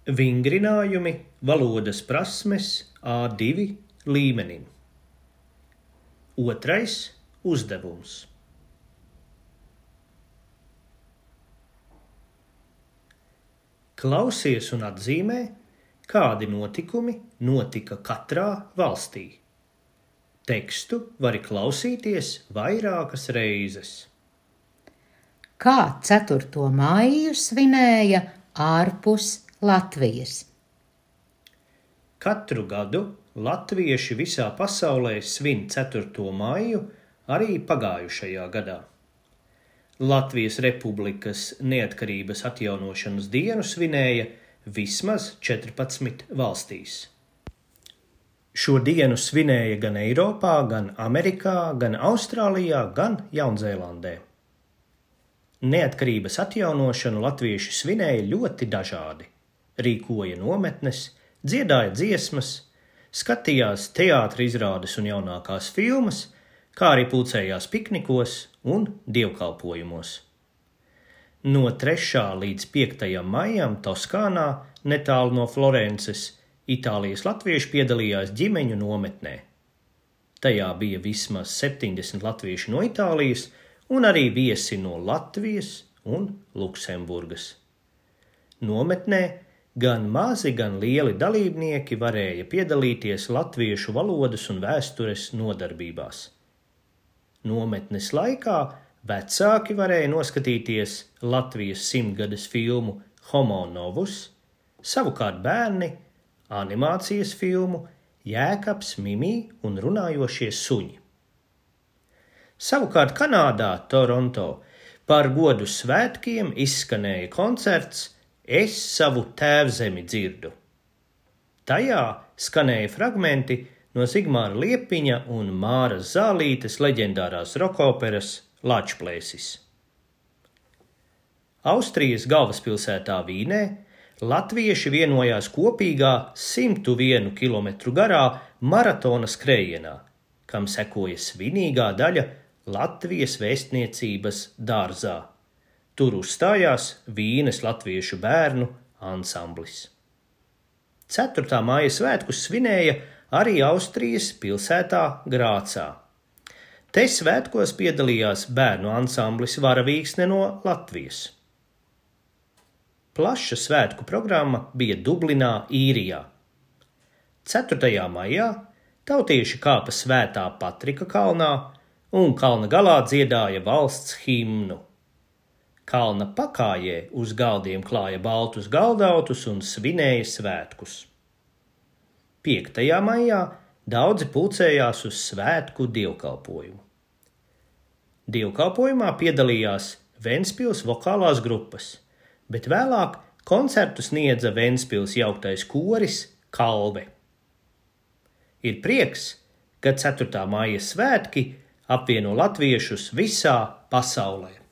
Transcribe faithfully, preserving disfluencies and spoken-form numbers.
Vingrinājumi valodas prasmes A divi līmenim. Otrais uzdevums. Klausies un atzīmē, kādi notikumi notika katrā valstī. Tekstu vari klausīties vairākas reizes. Kā ceturto maiju svinēja ārpus Latvijas? Katru gadu latvieši visā pasaulē svin ceturto maiju arī pagājušajā gadā. Latvijas Republikas neatkarības atjaunošanas dienu svinēja vismaz četrpadsmit valstīs. Šo dienu svinēja gan Eiropā, gan Amerikā, gan Austrālijā, gan Jaunzēlandē. Neatkarības atjaunošanu latvieši svinēja ļoti dažādi. Rīkoja nometnes, dziedāja dziesmas, skatījās teātra izrādes un jaunākās filmas, kā arī pulcējās piknikos un dievkalpojumos. No trešā līdz piektajam maijam Toskānā, netālu no Florences, Itālijas latvieši piedalījās ģimeņu nometnē. Tajā bija vismaz septiņdesmit latvieši no Itālijas un arī viesi no Latvijas un Luksemburgas. Nometnē gan mazi, gan lieli dalībnieki varēja piedalīties latviešu valodas un vēstures nodarbībās. Nometnes laikā vecāki varēja noskatīties Latvijas simtgades filmu Homo novus, savukārt bērni animācijas filmu Jēkabs, Mimī un runājošie suņi. Savukārt Kanādā, Toronto, par godu svētkiem izskanēja koncerts Es savu tēvzemi dzirdu. Tajā skanēja fragmenti no Zigmāra Liepiņa un Māras Zālītes leģendārās rokoperas Lačplēsis. Austrijas galvaspilsētā Vīnē latvieši vienojās kopīgā simt vienu kilometru garā maratona skrējienā, kam sekoja svinīgā daļa Latvijas vēstniecības dārzā. Tur uzstājās Vīnes latviešu bērnu ansamblis. ceturtā maija svētkus svinēja arī Austrijas pilsētā Grācā. Te svētkos piedalījās bērnu ansamblis Varavīksne no Latvijas. Plaša svētku programma bija Dublinā, Īrijā. ceturtajā maijā tautieši kāpa Svētā Patrika kalnā un kalna galā dziedāja valsts himnu. Kalna pakājē uz galdiem klāja baltus galdautus un svinēja svētkus. piektajā maijā daudzi pulcējās uz svētku dievkalpojumu. Dievkalpojumā piedalījās Ventspils vokālās grupas, bet vēlāk koncertu sniedza Ventspils jauktais koris Kalve. Ir prieks, ka ceturtā maija svētki apvieno latviešus visā pasaulē.